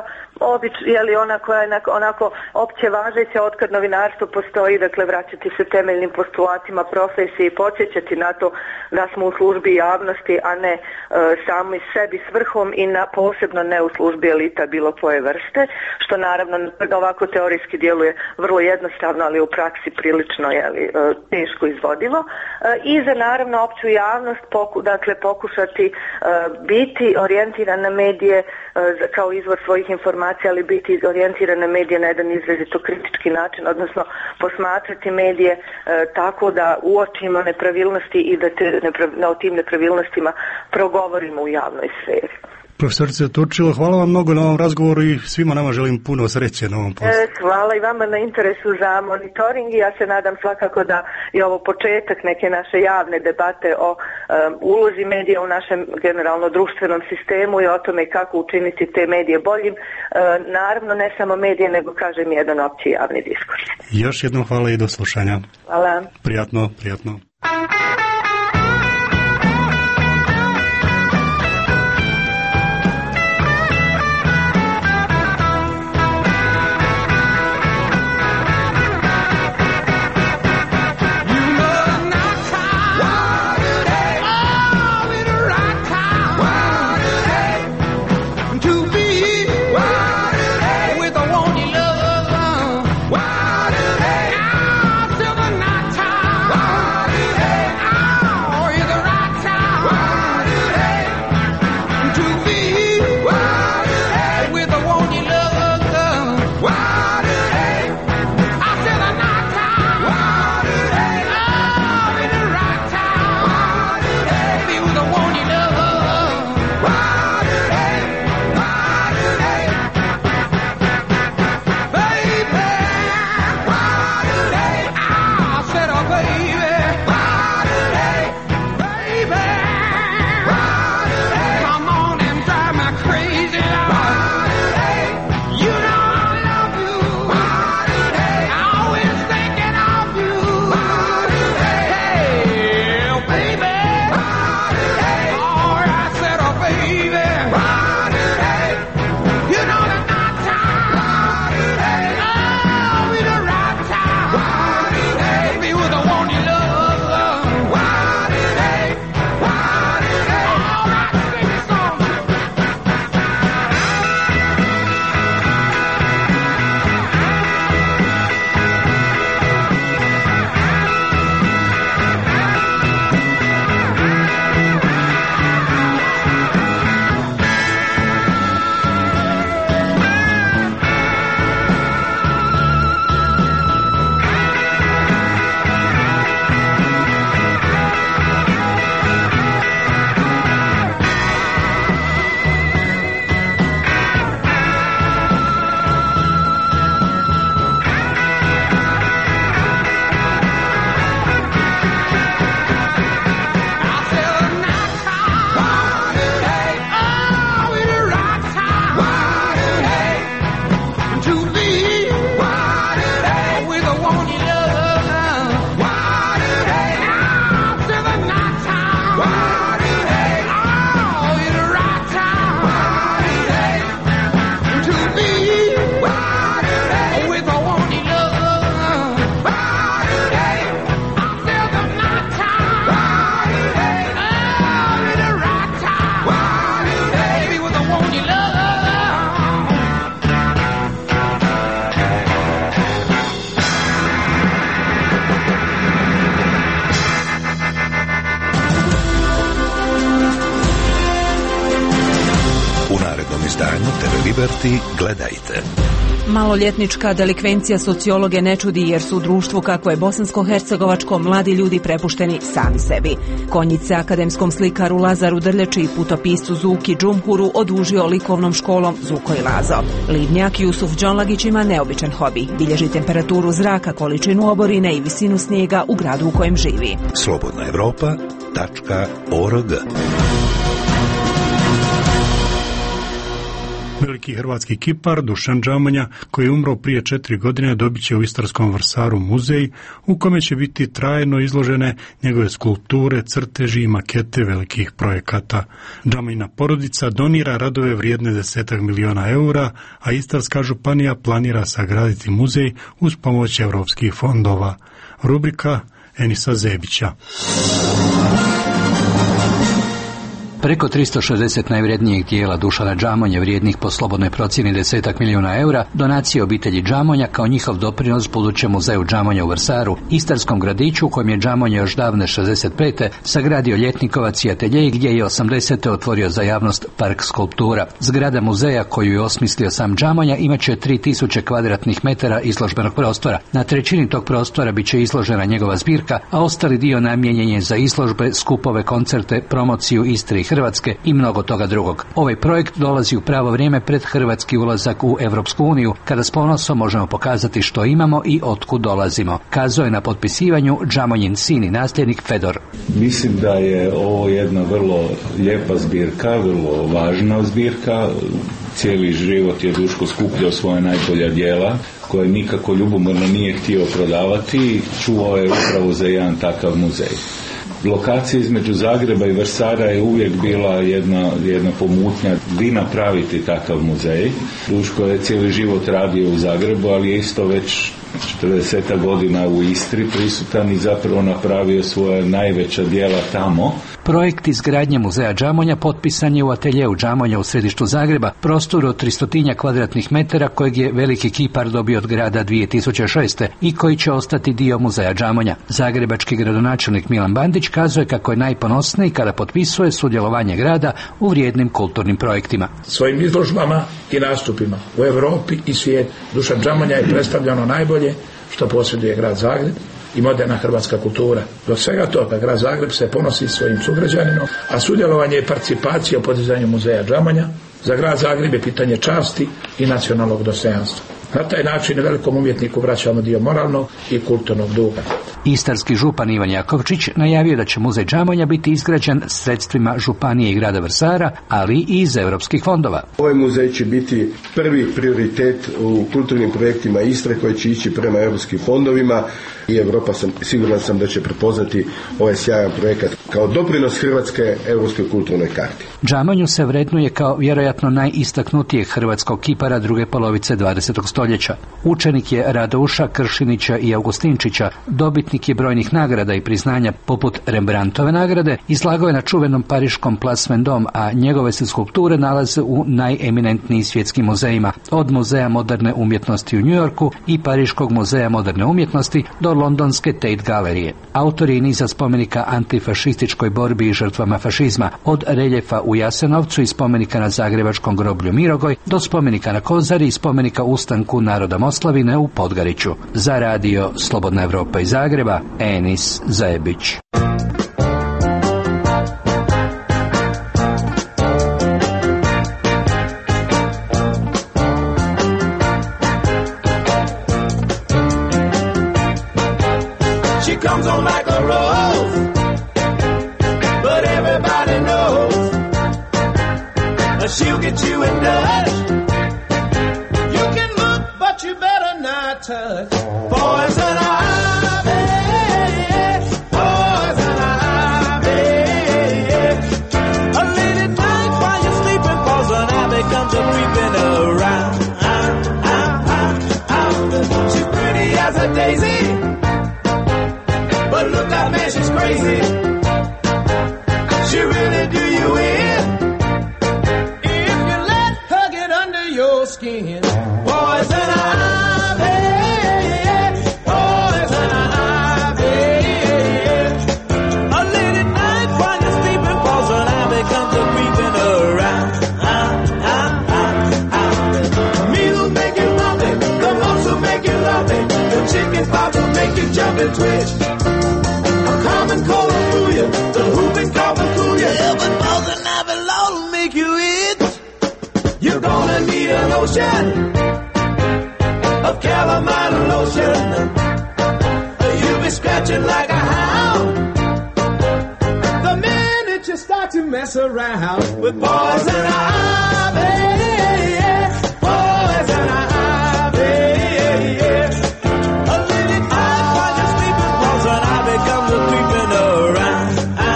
ona koja je onako opće važeća otkad novinarstvo postoji, dakle vraćati se temeljnim postulatima profesije i podsjećati na to da smo u službi javnosti, a ne sami sebi svrhom i posebno ne u službi elita bilo koje vrste, što naravno ovako teorijski djeluje vrlo jednostavno, ali u praksi prilično teško izvodivo. I za naravno opću javnost pokušati biti orijentiran na medije kao izvor svojih informacija, ali biti orijentiran na medije na jedan izrazito kritički način, odnosno posmatrati medije tako da uočimo nepravilnosti i da o tim nepravilnostima progovorimo u javnoj sferi. Profesorice Turčilo, hvala vam mnogo na ovom razgovoru i svima nama želim puno sreće na ovom poslu. Hvala i vama na interesu za monitoring i ja se nadam svakako da je ovo početak neke naše javne debate o ulozi medija u našem generalno društvenom sistemu i o tome kako učiniti te medije boljim. Naravno ne samo medije, nego kažem jedan opći javni diskurs. Još jednom hvala i do slušanja. Hvala. Prijatno, prijatno. Liberty gledajte. Maloljetnička delikvencija sociologe ne čudi jer su u društvu kako je bosansko-hercegovačko mladi ljudi prepušteni sami sebi. Konjice akademskom slikaru Lazaru Drlječi i putopiscu Zuki Džumhuru odužio likovnom školom Zuko i Lazo. Livnjak Jusuf Đonlagić ima neobičan hobi. Bilježi temperaturu zraka, količinu oborine i visinu snijega u gradu u kojem živi. slobodnaevropa.org. Veliki hrvatski kipar Dušan Džamanja, koji je umro prije 4 godine, dobit će u Istarskom Vrsaru muzej u kome će biti trajno izložene njegove skulpture, crteži i makete velikih projekata. Džamanjina porodica donira radove vrijedne 10 miliona eura, a Istarska županija planira sagraditi muzej uz pomoć evropskih fondova. Rubrika Enisa Zebića. Preko 360 najvrednijeg dijela Dušana Džamanje, vrijednih po slobodnoj procjeni 10 milijuna eura, donacije obitelji Džamanja kao njihov doprinos budućem muzeju Džamanja u Vrsaru, istarskom gradiću u kojem je Džamanje još davne 65. sagradio ljetnikovac i atelje gdje je 80. otvorio za javnost park skulptura. Zgrada muzeja koju je osmislio sam Džamanja imaće 3000 kvadratnih metara izložbenog prostora. Na trećini tog prostora bit će izložena njegova zbirka, a ostali dio namijenjen je za izložbe, skupove, koncerte, promociju Istre i Hrvatske i mnogo toga drugog. Ovaj projekt dolazi u pravo vrijeme pred hrvatski ulazak u Europsku uniju, kada s ponosom možemo pokazati što imamo i otkud dolazimo, kazao je na potpisivanju Džamonjin sin i nasljednik Fedor. Mislim da je ovo jedna vrlo lijepa zbirka, vrlo važna zbirka. Cijeli život je Duško skupljao svoje najbolja djela koje nikako ljubomorno nije htio prodavati i čuvao je upravo za jedan takav muzej. Lokacija između Zagreba i Vrsara je uvijek bila jedna pomutnja gdje napraviti takav muzej. Duško je cijeli život radio u Zagrebu, ali je isto već 40 godina u Istri prisutan i zapravo napravio svoje najveća djela tamo. Projekt izgradnje muzeja Džamonja potpisan je u ateljeu Džamonja u središtu Zagreba, prostoru od 300 kvadratnih metara kojeg je veliki kipar dobio od grada 2006. i koji će ostati dio muzeja Džamonja. Zagrebački gradonačelnik Milan Bandić kazuje kako je najponosniji kada potpisuje sudjelovanje grada u vrijednim kulturnim projektima. Svojim izložbama i nastupima u Europi i svijetu Dušan Džamonja je predstavljeno najbolje što posjeduje grad Zagreb i moderna hrvatska kultura. Do svega toga grad Zagreb se ponosi svojim sugrađaninom, a sudjelovanje i participacija u podizanju muzeja Džamonja za grad Zagreb je pitanje časti i nacionalnog dostojanstva. Na taj način velikom umjetniku vraćamo dio moralnog i kulturnog duga. Istarski župan Ivan Jakovčić najavio da će muzej Džamonja biti izgrađen sredstvima županije i grada Vrsara, ali i iz europskih fondova. Ovaj muzej će biti prvi prioritet u kulturnim projektima Istre koji će ići prema europskim fondovima i Europa siguran sam da će prepoznati ovaj sjajan projekat kao doprinos Hrvatske europskoj kulturnoj karti. Džamonju se vrednuje kao vjerojatno najistaknutijeg hrvatskog kipara druge polovice 20. stoljeća. Učenik je Radouša, Kršinića i Augustinčića, dobitnik je brojnih nagrada i priznanja poput Rembrandtove nagrade, izlagao je na čuvenom pariškom Place Vendôme, a njegove se skulpture nalaze u najeminentnijim svjetskim muzejima, od Muzeja moderne umjetnosti u New Yorku i Pariškog muzeja moderne umjetnosti do londonske Tate galerije. Autor je niza spomenika antifašističkoj borbi i žrtvama fašizma, od reljefa u Jasenovcu i spomenika na zagrebačkom groblju Mirogoj do spomenika na Kozari i spomenika ustanku naroda Moslavine u Podgoriću. Za radio Slobodna Evropa iz Zagreba, Enis Zajebić. Comes on like a rose, but everybody knows she'll get you in touch. You can look, but you better not touch. Poison ivy, poison ivy. A late at night while you're sleeping, poison ivy comes a creeping around. She's pretty as a daisy, but look out, man, she's crazy. She really do you in if you let her get under your skin. Poison ivy, poison ivy. A late at night while you're sleeping, poison ivy comes a creeping around. Meals make you love it, the most will make you love it. The chicken pox will make you jump and twitch. Common cold will fool you, the whooping cough will cool you. Yeah, but poison ivy Lord will make you itch. You're gonna need a lotion of calamine lotion. You'll be scratching like a hound the minute you start to mess around with poison ivy. Poison ivy. A little night while you're sleeping, poison ivy comes a creeping around.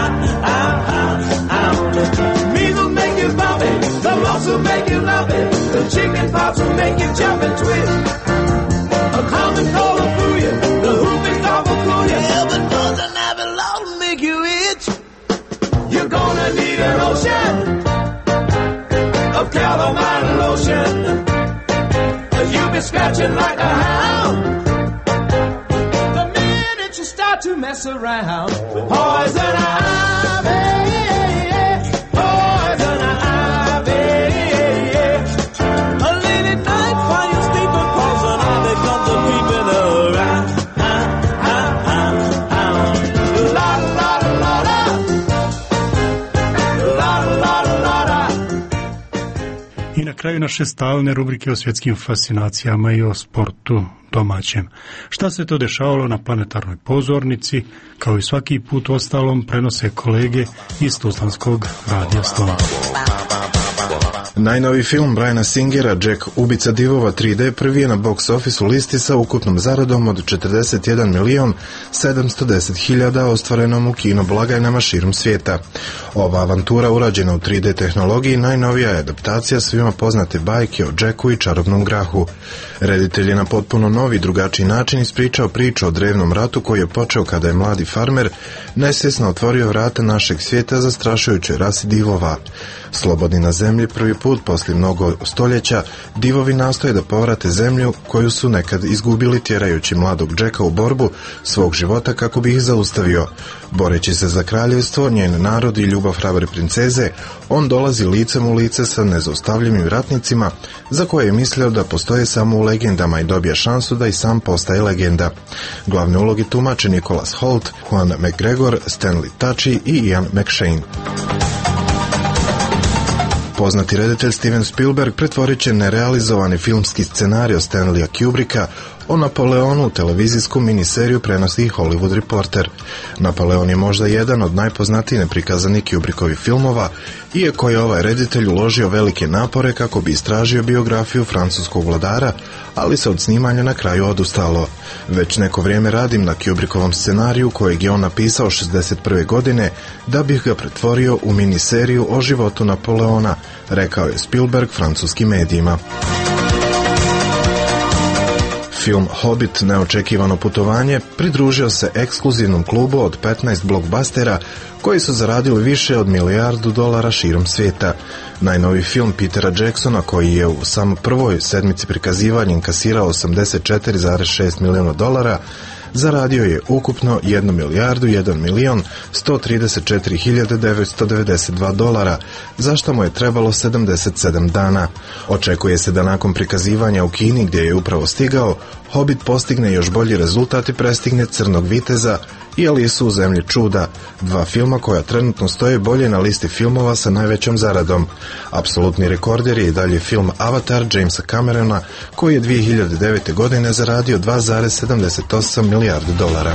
Measles make you love it, the mumps will make you love it, the chicken pox will make you jump and twist. A common cold will fool you, the whooping cough will cool you. Yeah, but poison ivy Lord will make you itch. You're gonna need a lotion of calamine lotion. You'll be scratching like a hound the minute you start to mess around with poison ivy. Poison ivy. A late at night while you're sleeping, poison ivy comes a creeping around. La la la la la. La kraju naše stalne rubrike o svjetskim fascinacijama i o sportu domaćem. Šta se to dešavalo na planetarnoj pozornici, kao i svaki put ostalom prenose kolege iz Tuzlanskog radija Slona. Najnoviji film Briana Singera, Jack, ubica divova 3D, prvi je na box office listi sa ukupnom zaradom od 41.710.000 ostvarenom u kino blagajnama širom svijeta. Ova avantura, urađena u 3D tehnologiji, najnovija je adaptacija svima poznate bajke o Jacku i čarobnom grahu. Reditelj je na potpuno novi, drugačiji način ispričao priču o drevnom ratu koji je počeo kada je mladi farmer nesvjesno otvorio vrata našeg svijeta zastrašujućoj rasi divova. Slobodni na zemlji, prvi put poslije mnogo stoljeća, divovi nastoje da povrate zemlju koju su nekad izgubili, tjerajući mladog Jacka u borbu svog života kako bi ih zaustavio. Boreći se za kraljevstvo, njen narod i ljubav hrabre princeze, on dolazi licem u lice sa nezaustavljivim ratnicima za koje je mislio da postoje samo u legendama i dobija šansu da i sam postaje legenda. Glavne uloge tumače Nicholas Hoult, Juan McGregor, Stanley Tucci i Ian McShane. Poznati reditelj Steven Spielberg pretvorit će nerealizovani filmski scenarij Stanleya Kubricka o Napoleonu u televizijsku miniseriju prenosi Hollywood Reporter. Napoleon je možda jedan od najpoznatijih neprikazanih Kubrickovih filmova, iako je ovaj reditelj uložio velike napore kako bi istražio biografiju francuskog vladara, ali se od snimanja na kraju odustalo. Već neko vrijeme radim na Kubrickovom scenariju kojeg je on napisao 1961. godine da bih ga pretvorio u miniseriju o životu Napoleona, rekao je Spielberg francuskim medijima. Film Hobbit, neočekivano putovanje, pridružio se ekskluzivnom klubu od 15 blockbustera koji su zaradili više od $1 milijardu širom svijeta. Najnoviji film Petera Jacksona, koji je u samo prvoj sedmici prikazivanja inkasirao $84,6 milijuna, zaradio je ukupno $1.134.992, za što mu je trebalo 77 dana. Očekuje se da nakon prikazivanja u Kini, gdje je upravo stigao, Hobbit postigne još bolji rezultat i prestigne Crnog viteza i Alisu u zemlji čuda, dva filma koja trenutno stoje bolje na listi filmova sa najvećom zaradom. Apsolutni rekorder je i dalje film Avatar Jamesa Camerona, koji je 2009. godine zaradio $2,78 milijardi.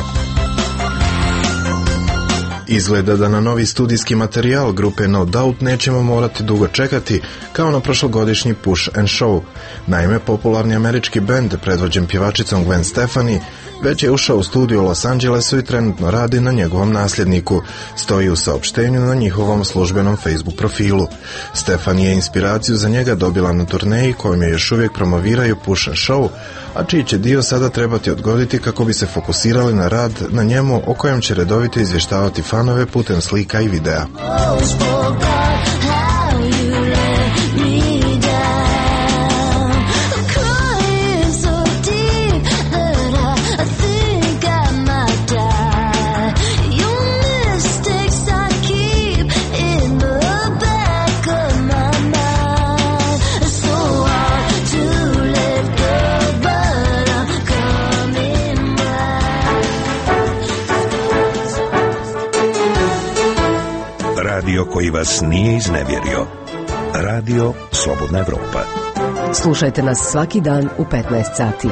Izgleda da na novi studijski materijal grupe No Doubt nećemo morati dugo čekati, kao na prošlogodišnji Push and Show. Naime, popularni američki bend predvođen pjevačicom Gwen Stefani već je ušao u studiju u Los Angelesu i trenutno radi na njegovom nasljedniku, stoji u saopštenju na njihovom službenom Facebook profilu. Stefani je inspiraciju za njega dobila na turneji kojom je još uvijek promoviraju Push and Show, a čiji će dio sada trebati odgoditi kako bi se fokusirali na rad na njemu, o kojem će redovito izvještavati fanove putem slika i videa. Radio koji vas nije iznevjerio. Radio Slobodna Evropa. Slušajte nas svaki dan u 15 sati.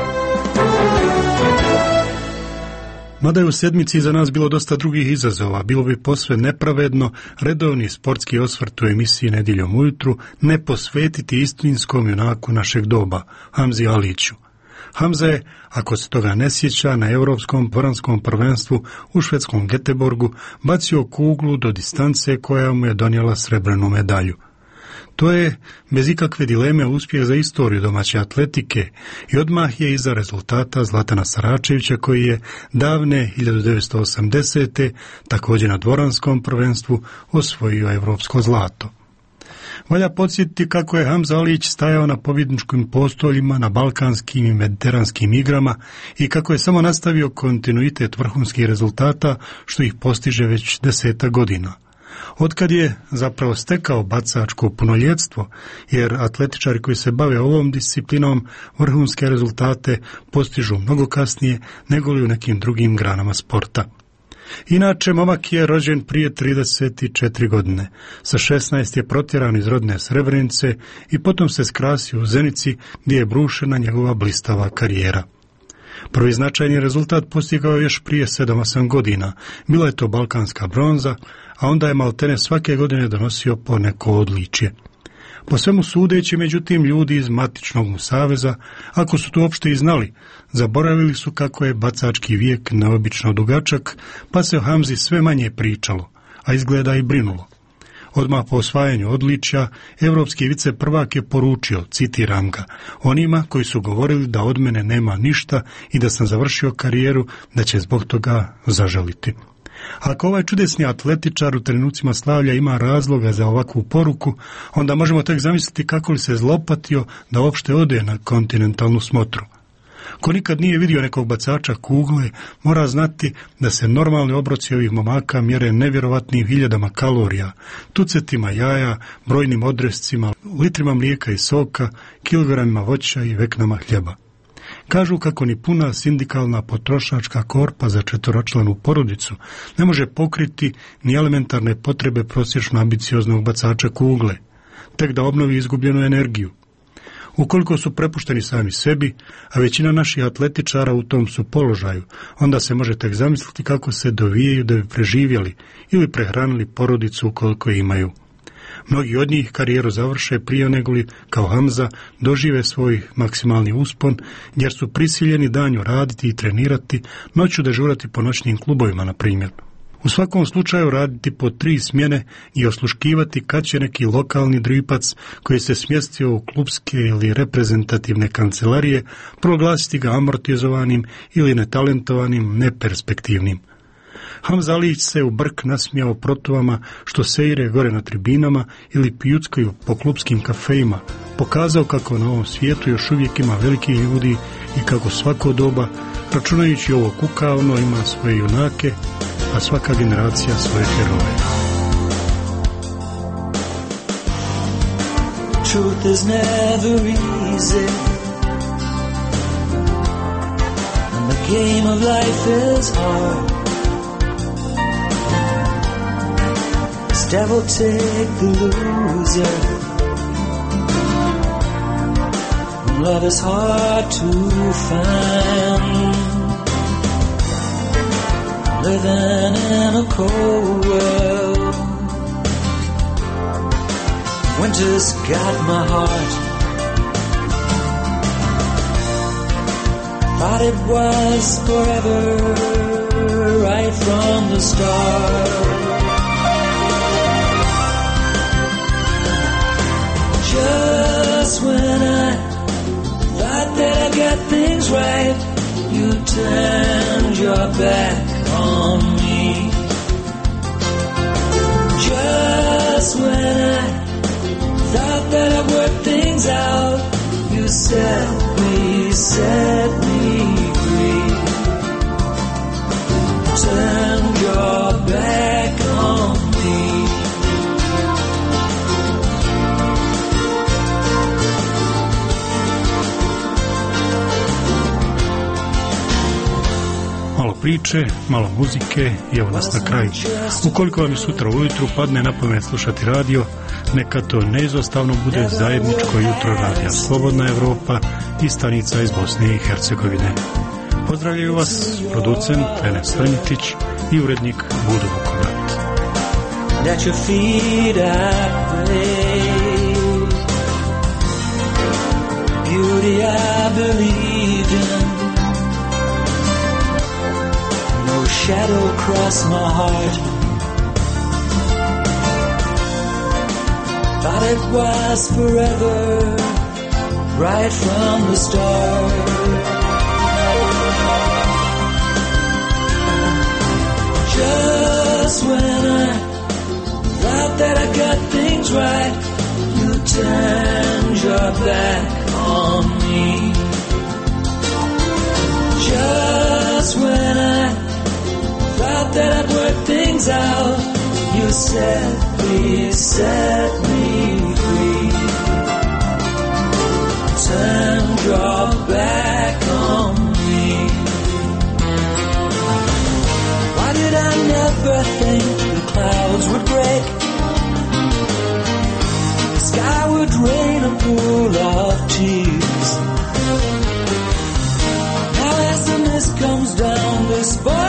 Mada je u sedmici za nas bilo dosta drugih izazova, bilo bi posve nepravedno redovni sportski osvrt u emisiji Nedjeljom ujutru ne posvetiti istinskom junaku našeg doba, Hamzi Aliću. Hamza je, ako se toga ne sjeća, na Europskom dvoranskom prvenstvu u švedskom Göteborgu bacio kuglu do distance koja mu je donijela srebrnu medalju. To je, bez ikakve dileme, uspjeh za istoriju domaće atletike i odmah je iza rezultata Zlatana Saračevića, koji je davne 1980. također na dvoranskom prvenstvu osvojio europsko zlato. Valja podsjetiti kako je Hamza Alić stajao na pobjedničkim postoljima na balkanskim i mediteranskim igrama i kako je samo nastavio kontinuitet vrhunskih rezultata što ih postiže već 10 godina. Otkad je zapravo stekao bacačko punoljetstvo, jer atletičari koji se bave ovom disciplinom vrhunske rezultate postižu mnogo kasnije nego li u nekim drugim granama sporta. Inače, momak je rođen prije 34 godine. Sa 16 je protjeran iz rodne Srebrenice i potom se skrasio u Zenici gdje je brušena njegova blistava karijera. Prvi značajni rezultat postigao je još prije 7-8 godina. Bila je to balkanska bronza, a onda je maltene svake godine donosio po neko odličje. Po svemu sudeći, međutim, ljudi iz matičnog mu saveza, ako su to uopšte i znali, zaboravili su kako je bacački vijek neobično dugačak, pa se o Hamzi sve manje pričalo, a izgleda i brinulo. Odmah po osvajanju odličja, evropski viceprvak je poručio, citiram ga, onima koji su govorili da od mene nema ništa i da sam završio karijeru, da će zbog toga zažaliti. Ako ovaj čudesni atletičar u trenucima slavlja ima razloga za ovakvu poruku, onda možemo tek zamisliti kako li se zlopatio da uopšte ode na kontinentalnu smotru. Ko nikad nije vidio nekog bacača kugle, mora znati da se normalni obroci ovih momaka mjere nevjerovatnim hiljadama kalorija, tucetima jaja, brojnim odrescima, litrima mlijeka i soka, kilogramima voća i veknama hljeba. Kažu kako ni puna sindikalna potrošačka korpa za četvoročlanu porodicu ne može pokriti ni elementarne potrebe prosječno ambicioznog bacača kugle, tek da obnovi izgubljenu energiju. Ukoliko su prepušteni sami sebi, a većina naših atletičara u tom su položaju, onda se može tek zamisliti kako se dovijaju da bi preživjeli ili prehranili porodicu ukoliko imaju. Mnogi od njih karijeru završe prije negoli, kao Hamza, dožive svoj maksimalni uspon, jer su prisiljeni danju raditi i trenirati, noću dežurati po noćnim klubovima, na primjer. U svakom slučaju raditi po 3 smjene i osluškivati kad će neki lokalni dripac koji se smjestio u klubske ili reprezentativne kancelarije proglasiti ga amortizovanim ili netalentovanim, neperspektivnim. Hamza Alić se u brk nasmijao protuvama što seire gore na tribinama ili pijuckaju po klubskim kafejima, pokazao kako na ovom svijetu još uvijek ima velikih ljudi i kako svako doba, računajući ovo kukavno, ima svoje junake, a svaka generacija svoje heroje. Truth is never easy, and the game of life is hard. This devil take the loser. Love is hard to find. Living in a cold world. Winter's got my heart. Thought it was forever, right from the start. Just when I thought that I got things right, you turned your back on me. Just when I thought that I worked things out, you set me free. Turned your back on me. Malo priče, malo muzike i evo nas na kraju. Ukoliko vam je sutra ujutru padne na pamet slušati radio, neka to neizostavno bude zajedničko jutro radija Slobodna Evropa i stanica iz Bosne i Hercegovine. Pozdravljaju vas producent Enes Stanjetić i urednik Budo Vukovac. At your feet I pray. Beauty I believed in. No shadow crossed my heart. Thought it was forever, right from the start. Just when I thought that I got things right, you turned your back on me. Just when I thought that I'd worked things out, you set me free. Turned your back on me. Why did I goes down this boy.